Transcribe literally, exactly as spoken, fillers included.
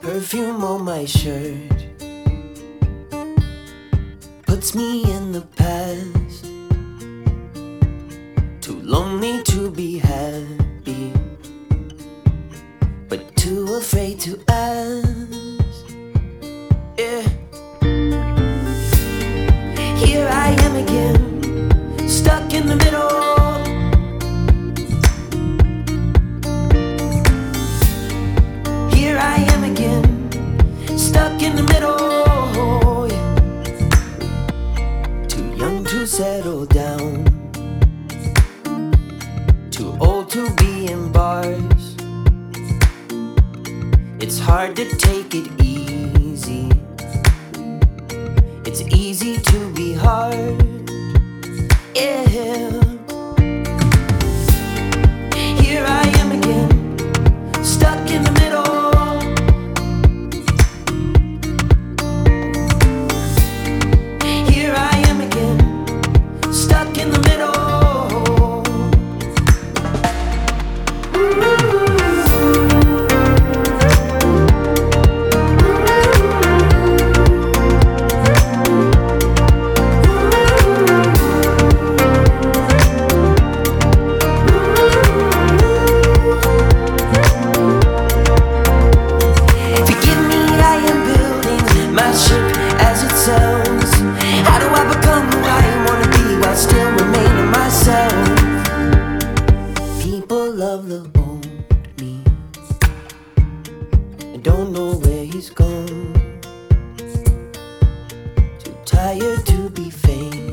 Perfume on my shirt puts me in the past. Too lonely to be happy, but too afraid to ask. Yeah. Here I am again, stuck in the middle. Here I am again, stuck in the middle, yeah. Too young to settle down, too old to be in bars. It's hard to take it easy, it's easy to be hard, yeah. Here I am again, stuck in the middle. How do I become who I wanna be while still remaining myself? People love the old me, I don't know where he's gone. Too tired to be famous,